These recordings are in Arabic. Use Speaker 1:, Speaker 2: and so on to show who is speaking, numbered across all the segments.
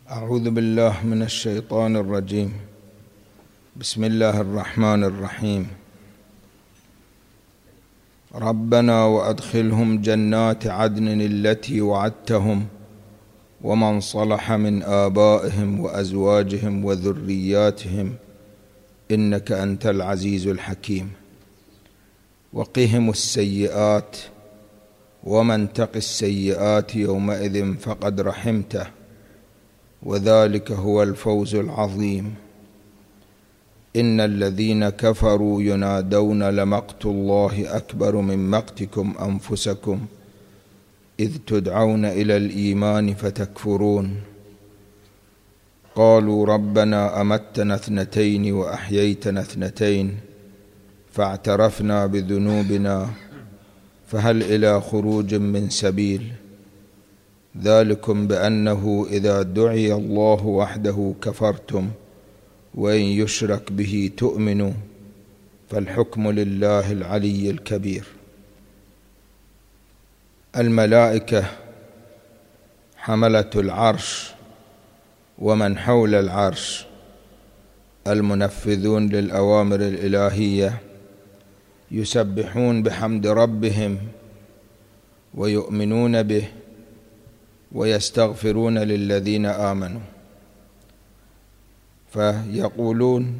Speaker 1: أعوذ بالله من الشيطان الرجيم. بسم الله الرحمن الرحيم. ربنا وأدخلهم جنات عدن التي وعدتهم ومن صلح من آبائهم وأزواجهم وذرياتهم إنك أنت العزيز الحكيم. وقهم السيئات ومن تق السيئات يومئذ فقد رحمته وذلك هو الفوز العظيم. إن الذين كفروا ينادون لمقت الله أكبر من مقتكم أنفسكم إذ تدعون إلى الإيمان فتكفرون. قالوا ربنا أمتنا اثنتين وأحييتنا اثنتين فاعترفنا بذنوبنا فهل إلى خروج من سبيل. ذلكم بأنه إذا دعي الله وحده كفرتم وإن يشرك به تؤمنوا فالحكم لله العلي الكبير. الملائكة حملة العرش ومن حول العرش المنفذون للأوامر الإلهية يسبحون بحمد ربهم ويؤمنون به ويستغفرون للذين آمنوا، فيقولون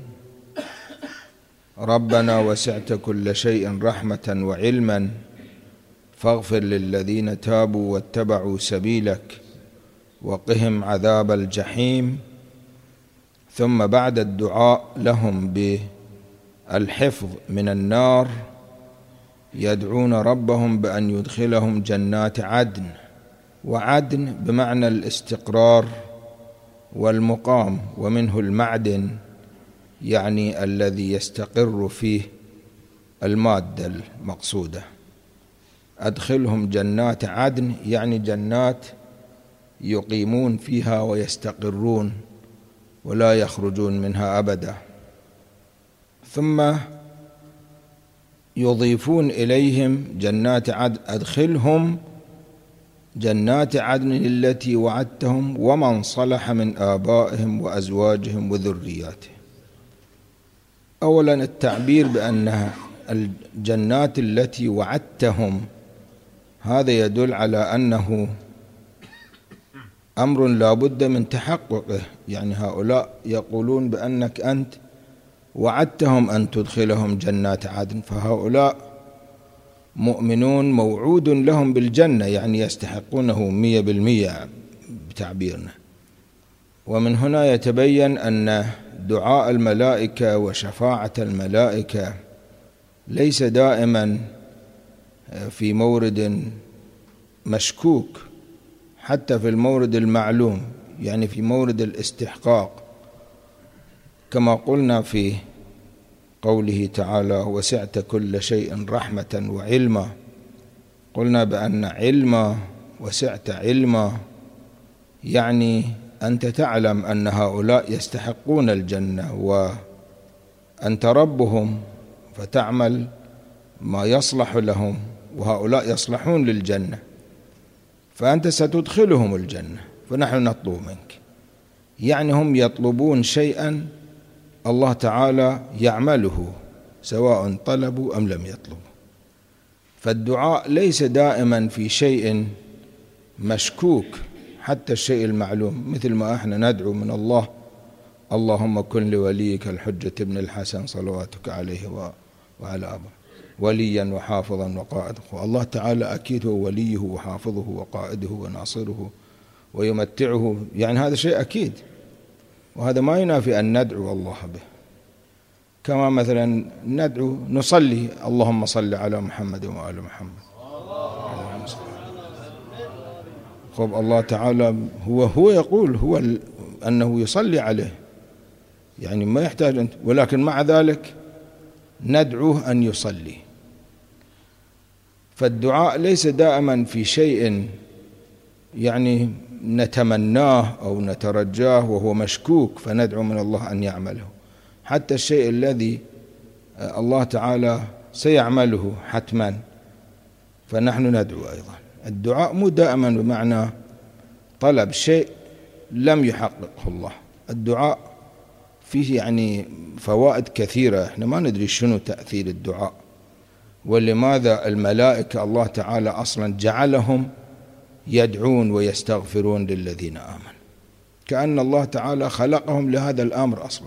Speaker 1: ربنا وسعت كل شيء رحمة وعلما فاغفر للذين تابوا واتبعوا سبيلك وقهم عذاب الجحيم. ثم بعد الدعاء لهم بالحفظ من النار يدعون ربهم بأن يدخلهم جنات عدن، وعدن بمعنى الاستقرار والمقام، ومنه المعدن يعني الذي يستقر فيه المادة المقصودة. أدخلهم جنات عدن يعني جنات يقيمون فيها ويستقرون ولا يخرجون منها أبدا. ثم يضيفون إليهم جنات عدن، أدخلهم جنات عدن التي وعدتهم ومن صلح من آبائهم وأزواجهم وذرياتهم. أولا التعبير بأنها الجنات التي وعدتهم هذا يدل على أنه أمر لا بد من تحققه، يعني هؤلاء يقولون بأنك أنت وعدتهم أن تدخلهم جنات عدن، فهؤلاء مؤمنون موعود لهم بالجنة، يعني يستحقونه 100% بتعبيرنا. ومن هنا يتبين أن دعاء الملائكة وشفاعة الملائكة ليس دائما في مورد مشكوك، حتى في المورد المعلوم، يعني في مورد الاستحقاق، كما قلنا في قوله تعالى وسعت كل شيء رحمة وعلما. قلنا بأن علما وسعت علما يعني أنت تعلم أن هؤلاء يستحقون الجنة وأنت ربهم، فتعمل ما يصلح لهم، وهؤلاء يصلحون للجنة، فأنت ستدخلهم الجنة، فنحن نطلب منك. يعني هم يطلبون شيئا الله تعالى يعمله سواء طلبوا أم لم يطلبوا. فالدعاء ليس دائما في شيء مشكوك، حتى الشيء المعلوم، مثل ما احنا ندعو من الله اللهم كن لوليك الحجة ابن الحسن صلواتك عليه وعلى أبه وليا وحافظا وقائدا. والله تعالى أكيد هو وليه وحافظه وقائده وناصره ويمتعه، يعني هذا شيء أكيد، وهذا ما ينافي أن ندعو الله به. كما مثلا ندعو نصلي اللهم صل على محمد وآل محمد. خب الله تعالى هو يقول هو أنه يصلي عليه، يعني ما يحتاج أنت، ولكن مع ذلك ندعوه أن يصلي. فالدعاء ليس دائما في شيء يعني نتمناه أو نترجاه وهو مشكوك فندعو من الله أن يعمله، حتى الشيء الذي الله تعالى سيعمله حتما فنحن ندعو أيضا. الدعاء مو دائما بمعنى طلب شيء لم يحققه الله. الدعاء فيه يعني فوائد كثيرة، احنا ما ندري شنو تأثير الدعاء، ولماذا الملائكة الله تعالى أصلا جعلهم يدعون ويستغفرون للذين آمنوا، كأن الله تعالى خلقهم لهذا الأمر أصلا.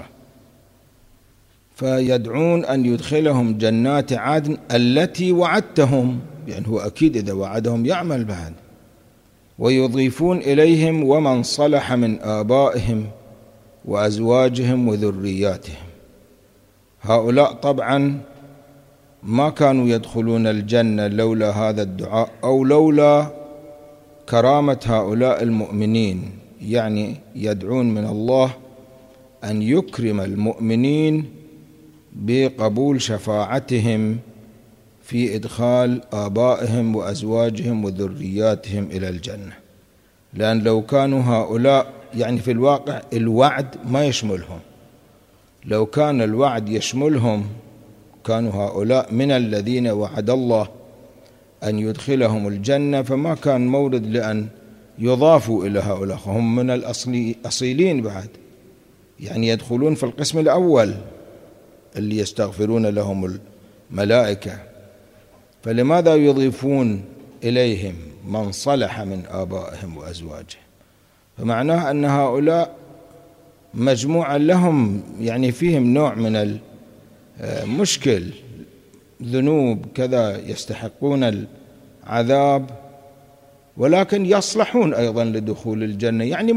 Speaker 1: فيدعون أن يدخلهم جنات عدن التي وعدتهم، يعني هو أكيد إذا وعدهم يعمل بعد. ويضيفون إليهم ومن صلح من آبائهم وأزواجهم وذرياتهم. هؤلاء طبعا ما كانوا يدخلون الجنة لولا هذا الدعاء أو لولا كرامة هؤلاء المؤمنين، يعني يدعون من الله أن يكرم المؤمنين بقبول شفاعتهم في إدخال آبائهم وأزواجهم وذرياتهم إلى الجنة. لأن لو كانوا هؤلاء يعني في الواقع الوعد ما يشملهم، لو كان الوعد يشملهم كانوا هؤلاء من الذين وعد الله أن يدخلهم الجنة، فما كان مورد لأن يضافوا إلى هؤلاء، هم من الأصيلين بعد، يعني يدخلون في القسم الأول اللي يستغفرون لهم الملائكة. فلماذا يضيفون إليهم من صلح من آبائهم وأزواجهم؟ فمعناه أن هؤلاء مجموعة لهم يعني فيهم نوع من المشكل، ذنوب كذا، يستحقون العذاب ولكن يصلحون أيضا لدخول الجنة، يعني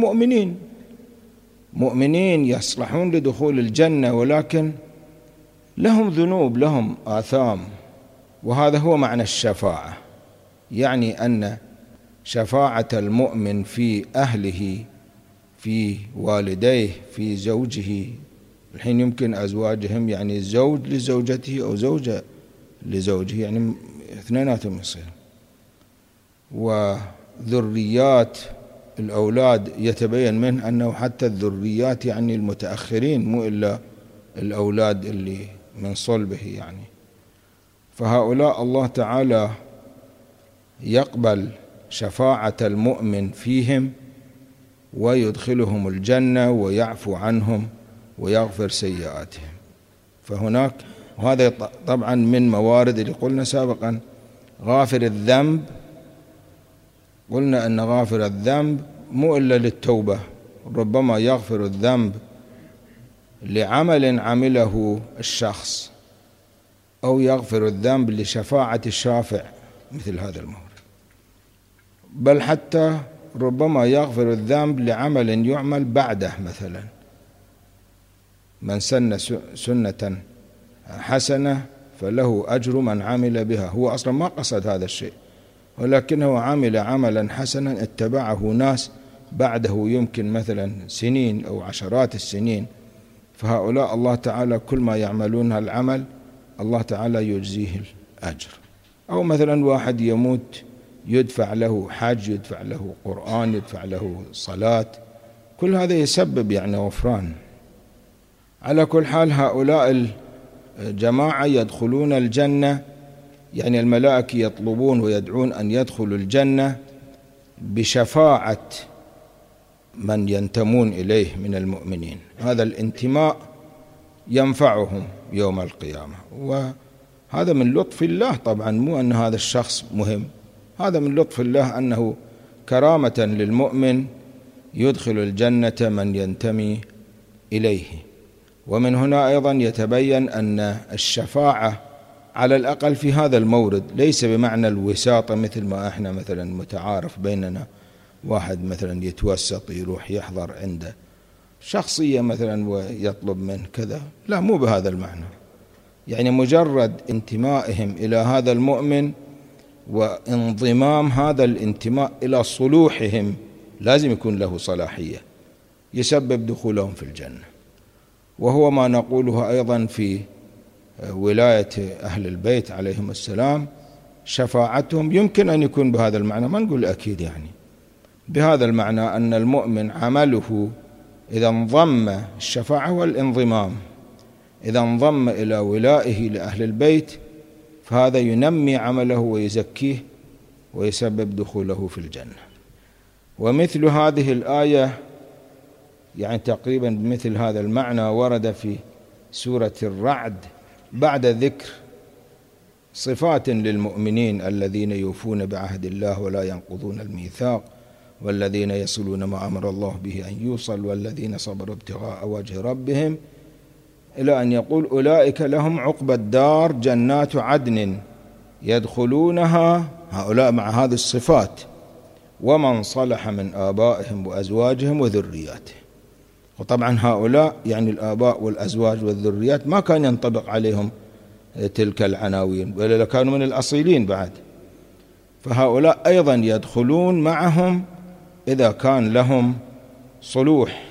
Speaker 1: مؤمنين يصلحون لدخول الجنة ولكن لهم ذنوب، لهم آثام. وهذا هو معنى الشفاعة، يعني أن شفاعة المؤمن في أهله، في والديه، في زوجه. الحين يمكن أزواجهم يعني زوج لزوجته أو زوجة لزوجه، يعني اثنيناتهم يصير. وذريات الأولاد يتبين منه أنه حتى الذريات يعني المتأخرين، مو إلا الأولاد اللي من صلبه يعني. فهؤلاء الله تعالى يقبل شفاعة المؤمن فيهم ويدخلهم الجنة ويعفو عنهم ويغفر سيئاتهم. فهناك، وهذا طبعا من موارد اللي قلنا سابقا، غافر الذنب. قلنا أن غافر الذنب مو إلا للتوبة، ربما يغفر الذنب لعمل عمله الشخص، أو يغفر الذنب لشفاعة الشافع مثل هذا المورد، بل حتى ربما يغفر الذنب لعمل يعمل بعده. مثلا من سن سنة حسنة فله أجر من عمل بها، هو أصلا ما قصد هذا الشيء ولكنه عمل عملا حسنا اتبعه ناس بعده يمكن مثلا سنين أو عشرات السنين، فهؤلاء الله تعالى كل ما يعملون العمل الله تعالى يجزيه الأجر. أو مثلا واحد يموت يدفع له حج، يدفع له قرآن، يدفع له صلاة، كل هذا يسبب يعني غفران. على كل حال هؤلاء الجماعة يدخلون الجنة، يعني الملائكة يطلبون ويدعون أن يدخلوا الجنة بشفاعة من ينتمون إليه من المؤمنين. هذا الانتماء ينفعهم يوم القيامة، وهذا من لطف الله طبعا، مو أن هذا الشخص مهم، هذا من لطف الله أنه كرامة للمؤمن يدخل الجنة من ينتمي إليه. ومن هنا أيضا يتبين أن الشفاعة على الأقل في هذا المورد ليس بمعنى الوساطة، مثل ما احنا مثلا متعارف بيننا، واحد مثلا يتوسط يروح يحضر عنده شخصية مثلا ويطلب منه كذا، لا، مو بهذا المعنى. يعني مجرد انتمائهم إلى هذا المؤمن وانضمام هذا الانتماء إلى صلوحهم لازم يكون له صلاحية يسبب دخولهم في الجنة. وهو ما نقوله أيضا في ولاية أهل البيت عليهم السلام، شفاعتهم يمكن أن يكون بهذا المعنى، ما نقول أكيد، يعني بهذا المعنى أن المؤمن عمله إذا انضم، الشفاعة والانضمام، إذا انضم إلى ولائه لأهل البيت فهذا ينمي عمله ويزكيه ويسبب دخوله في الجنة. ومثل هذه الآية يعني تقريبا مثل هذا المعنى ورد في سورة الرعد بعد ذكر صفات للمؤمنين الذين يوفون بعهد الله ولا ينقضون الميثاق والذين يصلون ما أمر الله به أن يوصل والذين صبروا ابتغاء وجه ربهم، إلى أن يقول أولئك لهم عقبى الدار جنات عدن يدخلونها، هؤلاء مع هذه الصفات، ومن صلح من آبائهم وأزواجهم وذرياتهم. وطبعا هؤلاء يعني الآباء والأزواج والذريات ما كان ينطبق عليهم تلك العناوين، ولا كانوا من الأصيلين بعد، فهؤلاء أيضا يدخلون معهم إذا كان لهم صلوح.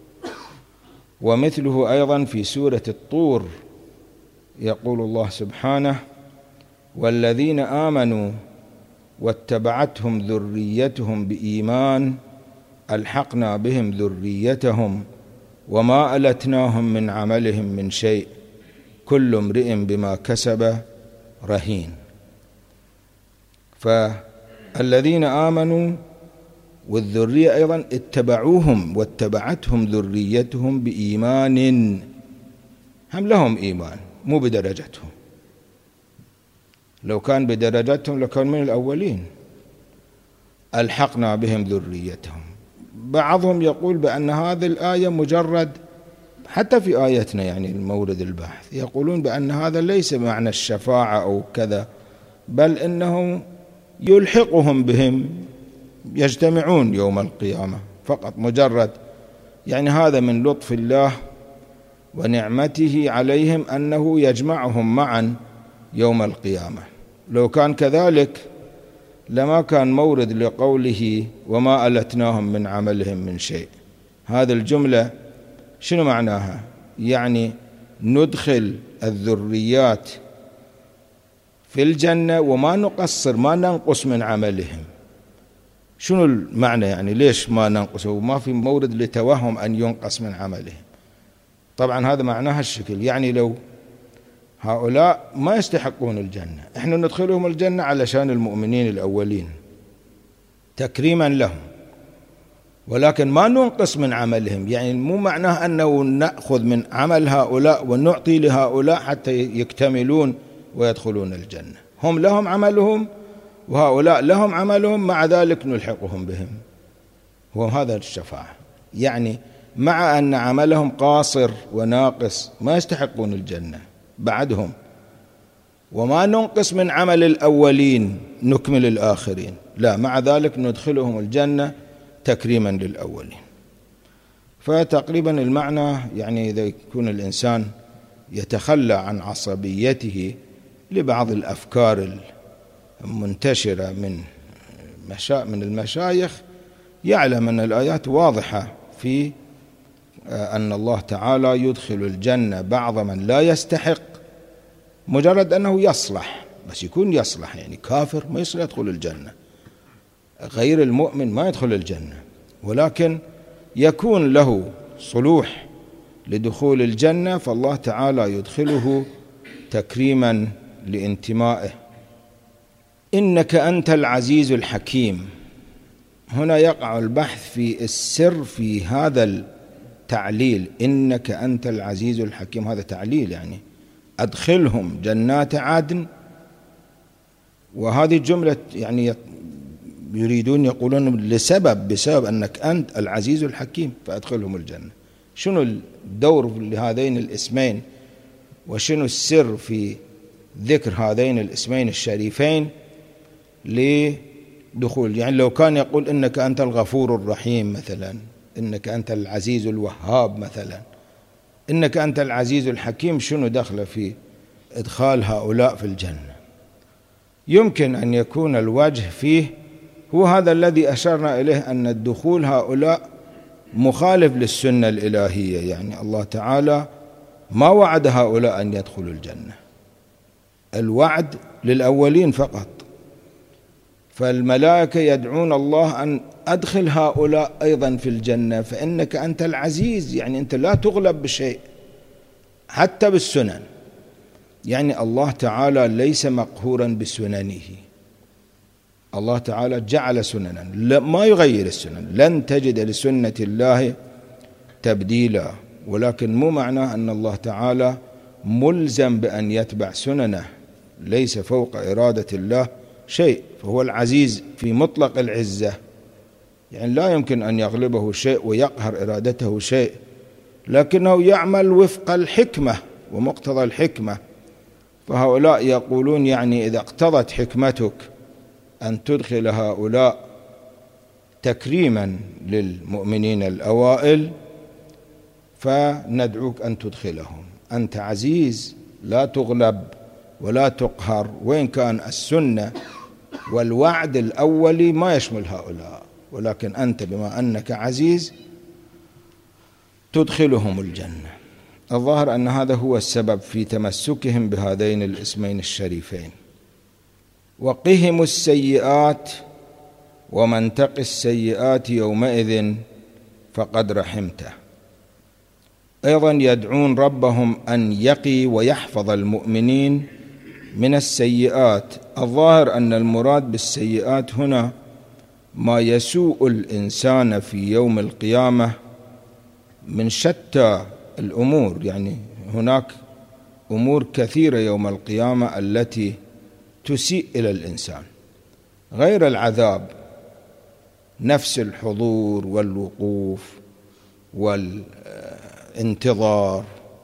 Speaker 1: ومثله أيضا في سورة الطور يقول الله سبحانه: والذين آمنوا واتبعتهم ذريتهم بإيمان ألحقنا بهم ذريتهم وما ألتناهم من عملهم من شيء كل امرئ بما كسب رهين. فالذين آمنوا والذرية أيضا اتبعوهم واتبعتهم ذريتهم بإيمان، هم لهم إيمان مو بدرجتهم، لو كان بدرجتهم لكان من الأولين. ألحقنا بهم ذريتهم. بعضهم يقول بأن هذه الآية مجرد، حتى في آيتنا يعني المورد البحث يقولون بأن هذا ليس معنى الشفاعة أو كذا، بل إنه يلحقهم بهم، يجتمعون يوم القيامة فقط، مجرد يعني هذا من لطف الله ونعمته عليهم أنه يجمعهم معا يوم القيامة. لو كان كذلك لما كان مورد لقوله وما ألتناهم من عملهم من شيء. هذه الجملة شنو معناها؟ يعني ندخل الذريات في الجنة وما نقصر، ما ننقص من عملهم. شنو المعنى يعني؟ ليش ما ننقص وما في مورد لتوهم أن ينقص من عملهم؟ طبعا هذا معناها الشكل، يعني لو هؤلاء ما يستحقون الجنة، احنا ندخلهم الجنة علشان المؤمنين الأولين تكريما لهم، ولكن ما ننقص من عملهم. يعني مو معناه أنه نأخذ من عمل هؤلاء ونعطي لهؤلاء حتى يكتملون ويدخلون الجنة. هم لهم عملهم وهؤلاء لهم عملهم، مع ذلك نلحقهم بهم. هو هذا الشفاعة، يعني مع أن عملهم قاصر وناقص ما يستحقون الجنة بعدهم، وما ننقص من عمل الأولين نكمل الآخرين، لا، مع ذلك ندخلهم الجنة تكريما للأولين. فتقريبا المعنى يعني إذا يكون الإنسان يتخلى عن عصبيته لبعض الأفكار المنتشرة من المشايخ، يعلم أن الآيات واضحة في أن الله تعالى يدخل الجنة بعض من لا يستحق، مجرد أنه يصلح، بس يكون يصلح، يعني كافر ما يصلح يدخل الجنة، غير المؤمن ما يدخل الجنة، ولكن يكون له صلوح لدخول الجنة، فالله تعالى يدخله تكريما لانتمائه. إنك أنت العزيز الحكيم. هنا يقع البحث في السر في هذا التعليل، إنك أنت العزيز الحكيم، هذا تعليل، يعني أدخلهم جنات عدن. وهذه الجملة يعني يريدون يقولون بسبب أنك أنت العزيز الحكيم فأدخلهم الجنة. شنو الدور لهذين الاسمين وشنو السر في ذكر هذين الاسمين الشريفين لدخول؟ يعني لو كان يقول إنك أنت الغفور الرحيم مثلا، إنك أنت العزيز الوهاب مثلا، إنك أنت العزيز الحكيم، شنو دخل في إدخال هؤلاء في الجنة؟ يمكن أن يكون الوجه فيه هو هذا الذي أشرنا إليه، أن الدخول هؤلاء مخالف للسنة الإلهية، يعني الله تعالى ما وعد هؤلاء أن يدخلوا الجنة، الوعد للأولين فقط. فالملائكة يدعون الله أن أدخل هؤلاء أيضا في الجنة، فإنك أنت العزيز، يعني أنت لا تغلب بشيء حتى بالسنن، يعني الله تعالى ليس مقهورا بسننه، الله تعالى جعل سننا ما يغير السنن، لن تجد لسنة الله تبديلا، ولكن مو معناه أن الله تعالى ملزم بأن يتبع سننه، ليس فوق إرادة الله شيء، فهو العزيز في مطلق العزة، يعني لا يمكن أن يغلبه شيء ويقهر إرادته شيء، لكنه يعمل وفق الحكمة ومقتضى الحكمة. فهؤلاء يقولون يعني إذا اقتضت حكمتك أن تدخل هؤلاء تكريما للمؤمنين الأوائل فندعوك أن تدخلهم، أنت عزيز لا تغلب ولا تقهر، وإن كان السنة والوعد الأولي ما يشمل هؤلاء، ولكن أنت بما أنك عزيز تدخلهم الجنة. الظاهر أن هذا هو السبب في تمسكهم بهذين الاسمين الشريفين. وقهم السيئات ومن تق السيئات يومئذ فقد رحمته. أيضا يدعون ربهم أن يقي ويحفظ المؤمنين من السيئات. الظاهر أن المراد بالسيئات هنا ما يسوء الإنسان في يوم القيامة من شتى الأمور، يعني هناك أمور كثيرة يوم القيامة التي تسيء إلى الإنسان غير العذاب، نفس الحضور والوقوف والانتظار،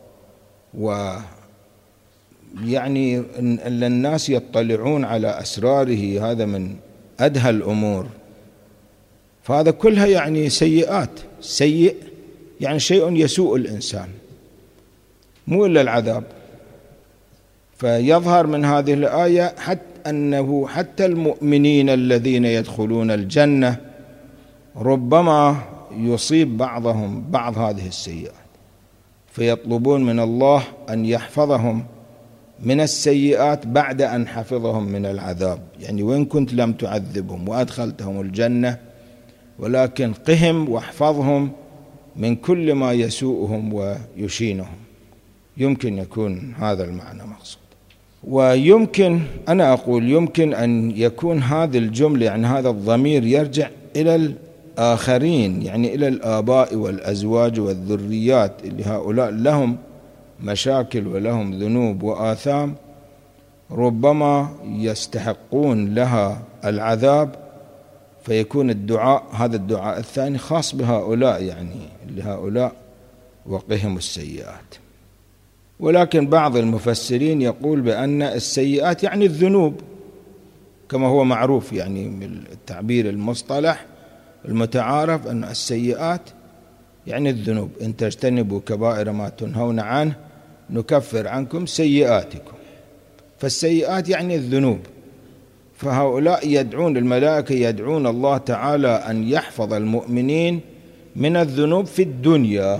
Speaker 1: ويعني الناس يطلعون على أسراره، هذا من أدهى الأمور. فهذا كلها يعني سيئات، سيء يعني شيء يسوء الإنسان، مو إلا العذاب. فيظهر من هذه الآية أنه حتى المؤمنين الذين يدخلون الجنة ربما يصيب بعضهم بعض هذه السيئات، فيطلبون من الله أن يحفظهم من السيئات بعد أن حفظهم من العذاب، يعني وإن كنت لم تعذبهم وأدخلتهم الجنة، ولكن قهم واحفظهم من كل ما يسوءهم ويشينهم. يمكن يكون هذا المعنى مقصود. ويمكن أنا أقول يمكن أن يكون هذه الجملة، يعني هذا الضمير يرجع إلى الآخرين، يعني إلى الآباء والأزواج والذريات اللي هؤلاء لهم مشاكل ولهم ذنوب وآثام ربما يستحقون لها العذاب، فيكون الدعاء هذا الدعاء الثاني خاص بهؤلاء، يعني لهؤلاء وقهم السيئات. ولكن بعض المفسرين يقول بأن السيئات يعني الذنوب كما هو معروف، يعني من التعبير المصطلح المتعارف أن السيئات يعني الذنوب، إن تجتنبوا كبائر ما تنهون عنه نكفر عنكم سيئاتكم، فالسيئات يعني الذنوب. فهؤلاء يدعون، الملائكة يدعون الله تعالى أن يحفظ المؤمنين من الذنوب في الدنيا،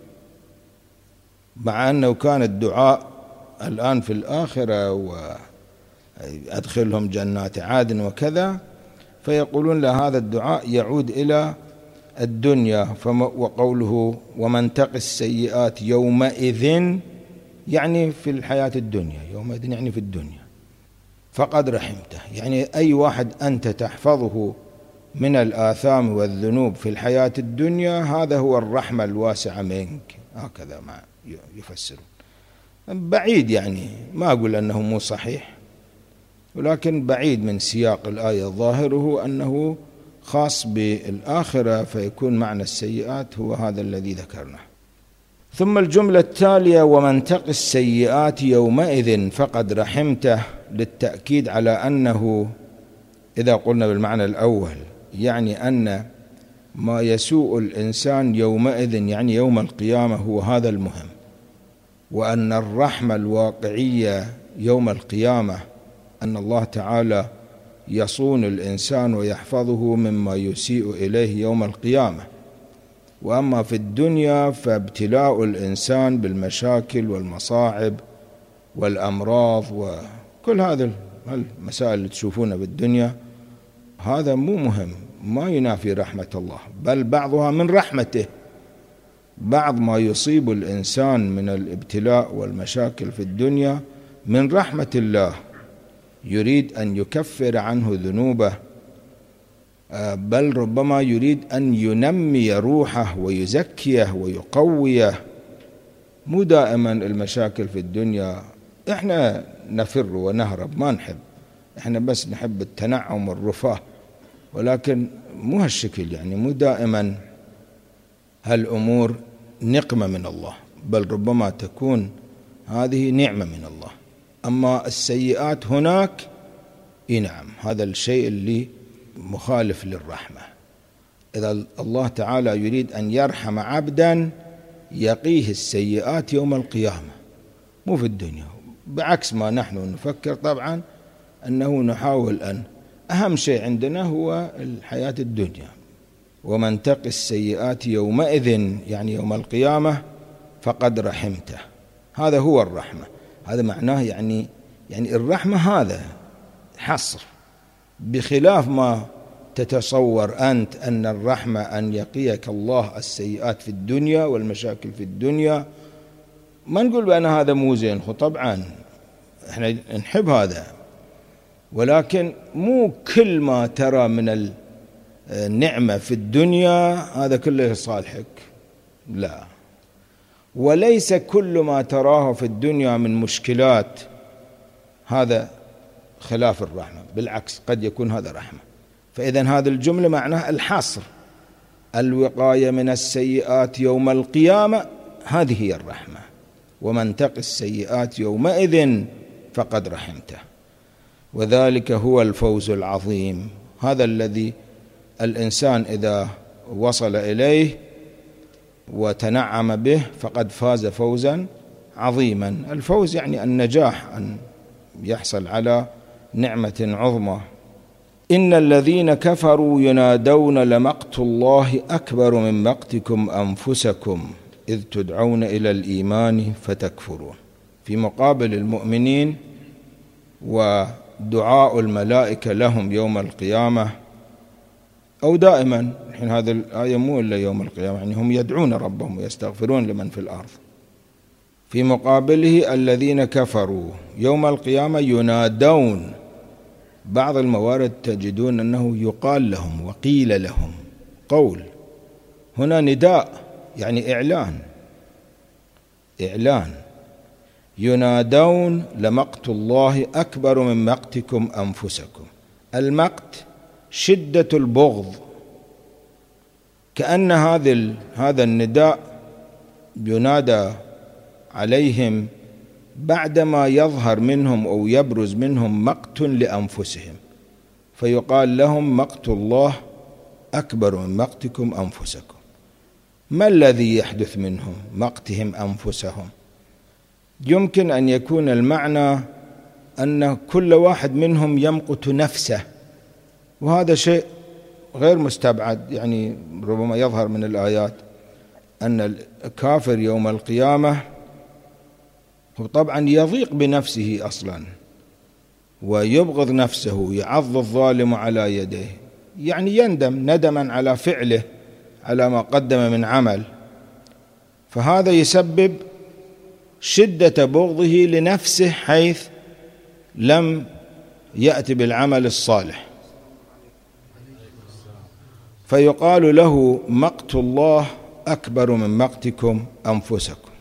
Speaker 1: مع أنه كان الدعاء الآن في الآخرة وأدخلهم جنات عدن وكذا، فيقولون لا، هذا الدعاء يعود إلى الدنيا. وقوله ومن تق السيئات يومئذ يعني في الحياة الدنيا، يومئذ يعني في الدنيا، فقد رحمته، يعني أي واحد أنت تحفظه من الآثام والذنوب في الحياة الدنيا هذا هو الرحمة الواسعة منك، هكذا ما يفسرون. بعيد، يعني ما أقول أنه مو صحيح، ولكن بعيد من سياق الآية، ظاهره أنه خاص بالآخرة، فيكون معنى السيئات هو هذا الذي ذكرناه. ثم الجملة التالية ومن تق السيئات يومئذ فقد رحمته، للتأكيد على أنه إذا قلنا بالمعنى الأول يعني أن ما يسوء الإنسان يومئذ يعني يوم القيامة هو هذا المهم، وأن الرحمة الواقعية يوم القيامة أن الله تعالى يصون الإنسان ويحفظه مما يسيء إليه يوم القيامة. وأما في الدنيا فابتلاء الإنسان بالمشاكل والمصاعب والأمراض وكل هذه المسائل اللي تشوفونها بالدنيا، هذا مو مهم، ما ينافي رحمة الله، بل بعضها من رحمته. بعض ما يصيب الإنسان من الابتلاء والمشاكل في الدنيا من رحمة الله، يريد أن يكفر عنه ذنوبه بل ربما يريد أن ينمي روحه ويزكيه ويقويه. مو دائما المشاكل في الدنيا احنا نفر ونهرب، ما نحب، احنا بس نحب التنعم والرفاه، ولكن مو هالشكل، يعني مو دائما هالأمور نقمة من الله، بل ربما تكون هذه نعمة من الله. أما السيئات هناك نعم، هذا الشيء اللي مخالف للرحمة. إذا الله تعالى يريد أن يرحم عبدا يقيه السيئات يوم القيامة، مو في الدنيا، بعكس ما نحن نفكر طبعا، أنه نحاول أن أهم شيء عندنا هو الحياة الدنيا. ومن تق السيئات يومئذ يعني يوم القيامة فقد رحمته، هذا هو الرحمة. هذا معناه يعني الرحمة هذا حصر، بخلاف ما تتصور أنت أن الرحمة أن يقيك الله السيئات في الدنيا والمشاكل في الدنيا. ما نقول بأن هذا مو زين، طبعا احنا نحب هذا، ولكن مو كل ما ترى من النعمة في الدنيا هذا كله صالحك، لا. وليس كل ما تراه في الدنيا من مشكلات هذا خلاف الرحمة، بالعكس قد يكون هذا رحمة. فإذن هذه الجملة معناها الحصر، الوقاية من السيئات يوم القيامة، هذه هي الرحمة. ومن تق السيئات يومئذ فقد رحمته، وذلك هو الفوز العظيم. هذا الذي الإنسان إذا وصل إليه وتنعم به فقد فاز فوزا عظيما. الفوز يعني النجاح، أن يحصل على نعمة عظمى. إن الذين كفروا ينادون لمقت الله أكبر من مقتكم أنفسكم إذ تدعون إلى الإيمان فتكفرون، في مقابل المؤمنين ودعاء الملائكة لهم يوم القيامة، أو دائما. الحين هذه الآية مو إلا يوم القيامة، يعني هم يدعون ربهم ويستغفرون لمن في الأرض. في مقابله الذين كفروا يوم القيامة ينادون. بعض الموارد تجدون أنه يقال لهم وقيل لهم، قول، هنا نداء يعني إعلان. ينادون لمقت الله أكبر من مقتكم أنفسكم. المقت شدة البغض، كأن هذا النداء ينادى عليهم بعدما يظهر منهم أو يبرز منهم مقت لأنفسهم، فيقال لهم مقت الله أكبر من مقتكم أنفسكم. ما الذي يحدث منهم مقتهم أنفسهم؟ يمكن أن يكون المعنى أن كل واحد منهم يمقت نفسه، وهذا شيء غير مستبعد. يعني ربما يظهر من الآيات أن الكافر يوم القيامة هو طبعا يضيق بنفسه أصلا ويبغض نفسه، يعض الظالم على يديه، يعني يندم ندما على فعله، على ما قدم من عمل، فهذا يسبب شدة بغضه لنفسه حيث لم يأتي بالعمل الصالح، فيقال له مقت الله أكبر من مقتكم أنفسكم.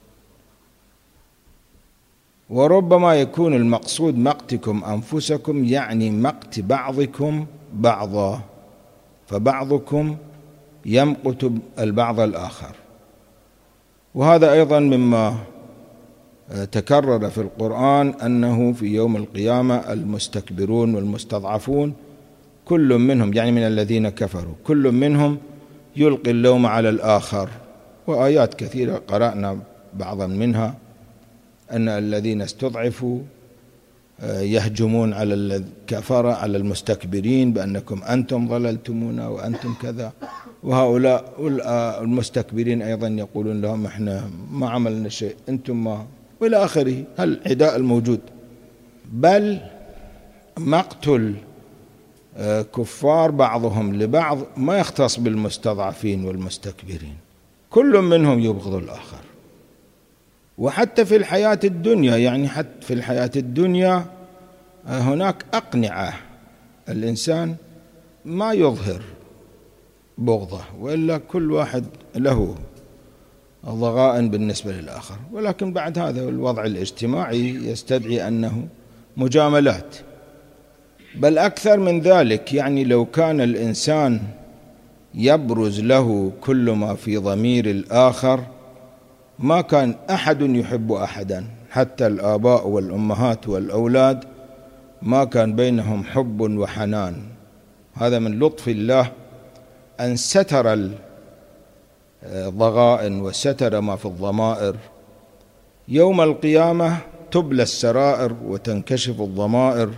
Speaker 1: وربما يكون المقصود مقتكم أنفسكم يعني مقت بعضكم بعضا، فبعضكم يمقت البعض الآخر. وهذا أيضا مما تكرر في القرآن، أنه في يوم القيامة المستكبرون والمستضعفون كل منهم، يعني من الذين كفروا، كل منهم يلقي اللوم على الآخر. وآيات كثيرة قرأنا بعضا منها، أن الذين استضعفوا يهجمون على الكفرة على المستكبرين بأنكم أنتم ضللتمونا وأنتم كذا، وهؤلاء المستكبرين أيضا يقولون لهم احنا ما عملنا شيء، أنتم ما، وإلى آخره، العداء الموجود. بل مقتل كفار بعضهم لبعض ما يختص بالمستضعفين والمستكبرين، كل منهم يبغض الآخر. وحتى في الحياة الدنيا، يعني حتى في الحياة الدنيا هناك أقنعة الإنسان ما يظهر بغضه، وإلا كل واحد له ضغائن بالنسبة للآخر، ولكن بعد هذا الوضع الاجتماعي يستدعي أنه مجاملات. بل أكثر من ذلك، يعني لو كان الإنسان يبرز له كل ما في ضمير الآخر ما كان أحد يحب أحدا، حتى الآباء والأمهات والأولاد ما كان بينهم حب وحنان. هذا من لطف الله أن ستر الضغائن وستر ما في الضمائر. يوم القيامة تبلى السرائر وتنكشف الضمائر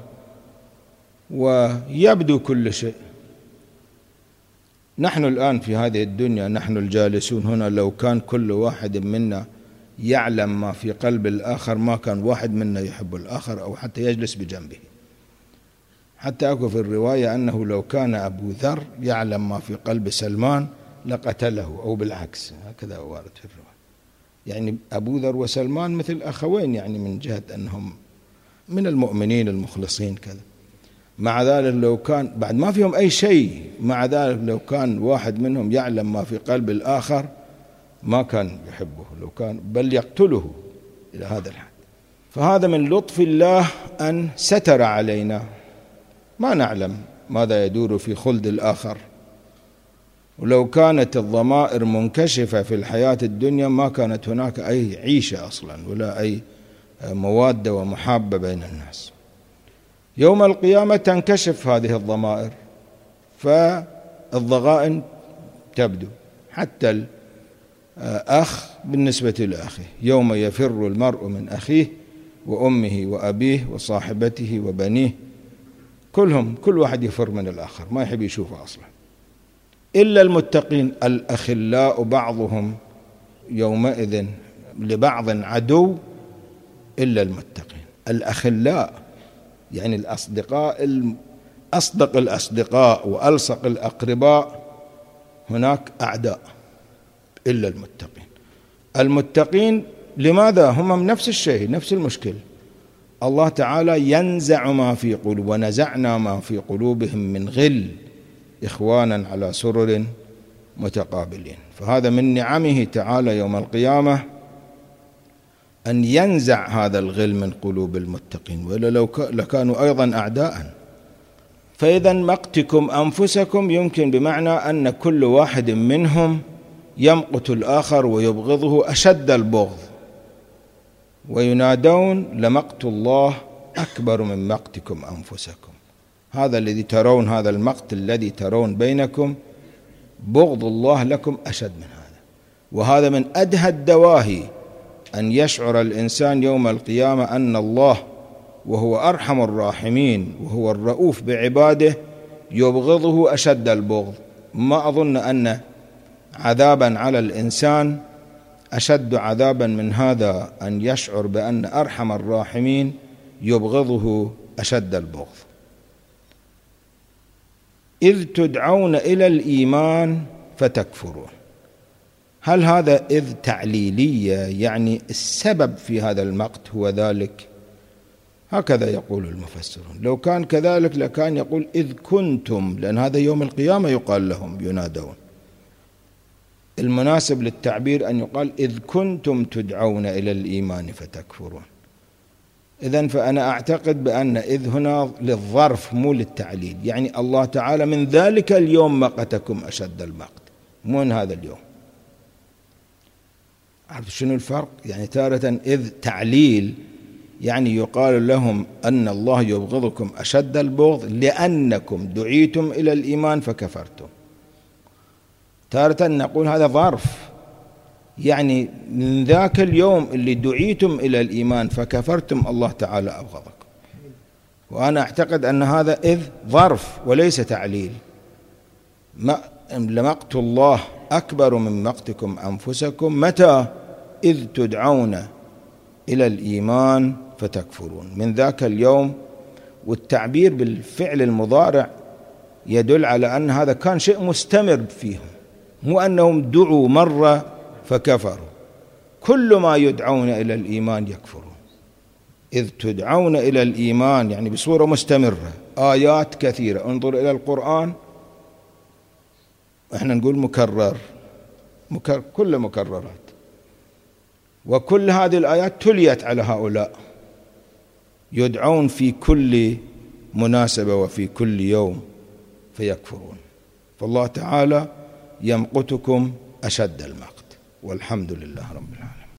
Speaker 1: ويبدو كل شيء. نحن الآن في هذه الدنيا، نحن الجالسون هنا، لو كان كل واحد منا يعلم ما في قلب الآخر ما كان واحد منا يحب الآخر أو حتى يجلس بجنبه. حتى أكو في الرواية أنه لو كان أبو ذر يعلم ما في قلب سلمان لقتله، أو بالعكس، هكذا وارد في الرواية. يعني أبو ذر وسلمان مثل أخوين، يعني من جهة أنهم من المؤمنين المخلصين كذا. مع ذلك لو كان بعد ما فيهم أي شيء، مع ذلك لو كان واحد منهم يعلم ما في قلب الآخر ما كان يحبه، لو كان بل يقتله إلى هذا الحد. فهذا من لطف الله أن ستر علينا، ما نعلم ماذا يدور في خلد الآخر. ولو كانت الضمائر منكشفة في الحياة الدنيا ما كانت هناك أي عيشة أصلا، ولا أي موادة ومحابة بين الناس. يوم القيامة تنكشف هذه الضمائر، فالضغائن تبدو. حتى الأخ بالنسبة لأخيه، يوم يفر المرء من أخيه وأمه وأبيه وصاحبته وبنيه، كل واحد يفر من الآخر، ما يحب يشوفه أصلا، إلا المتقين. الأخلاء بعضهم يومئذ لبعض عدو إلا المتقين. الأخلاء يعني الأصدقاء، أصدق الأصدقاء وألصق الأقرباء، هناك أعداء إلا المتقين. المتقين لماذا؟ هم من نفس الشيء، نفس المشكلة. الله تعالى ينزع ما في قلوب، ونزعنا ما في قلوبهم من غل إخوانا على سرر متقابلين. فهذا من نعمه تعالى يوم القيامة أن ينزع هذا الغل من قلوب المتقين، وإلا لكانوا أيضا أعداء. فإذا مقتكم أنفسكم يمكن بمعنى أن كل واحد منهم يمقت الآخر ويبغضه أشد البغض، وينادون لمقت الله أكبر من مقتكم أنفسكم. هذا الذي ترون، هذا المقت الذي ترون بينكم، بغض الله لكم أشد من هذا. وهذا من أدهى الدواهي أن يشعر الإنسان يوم القيامة أن الله وهو أرحم الراحمين وهو الرؤوف بعباده يبغضه أشد البغض. ما أظن أن عذابا على الإنسان أشد عذابا من هذا، أن يشعر بأن أرحم الراحمين يبغضه أشد البغض. إذ تدعون إلى الإيمان فتكفرون. هل هذا إذ تعليلية، يعني السبب في هذا المقت هو ذلك؟ هكذا يقول المفسرون. لو كان كذلك لكان يقول إذ كنتم، لأن هذا يوم القيامة يقال لهم ينادون. المناسب للتعبير أن يقال إذ كنتم تدعون إلى الإيمان فتكفرون. إذن فأنا أعتقد بأن إذ هنا للظرف مو للتعليل، يعني الله تعالى من ذلك اليوم مقتكم أشد المقت، مو من هذا اليوم. عرفت شنو الفرق؟ يعني تارة إذ تعليل يعني يقال لهم أن الله يبغضكم أشد البغض لأنكم دعيتم إلى الإيمان فكفرتم. تارة نقول هذا ظرف، يعني من ذاك اليوم اللي دعيتم إلى الإيمان فكفرتم الله تعالى أبغضكم. وأنا أعتقد أن هذا إذ ظرف وليس تعليل. لمقت الله أكبر من مقتكم أنفسكم متى؟ إذ تدعون إلى الإيمان فتكفرون، من ذاك اليوم. والتعبير بالفعل المضارع يدل على أن هذا كان شيء مستمر فيهم، مو أنهم دعوا مرة فكفروا، كل ما يدعون إلى الإيمان يكفرون. إذ تدعون إلى الإيمان يعني بصورة مستمرة، آيات كثيرة. انظر إلى القرآن احنا نقول مكرر كل مكررات، وكل هذه الآيات تليت على هؤلاء، يدعون في كل مناسبة وفي كل يوم فيكفرون. فالله تعالى يمقتكم أشد المقت، والحمد لله رب العالمين.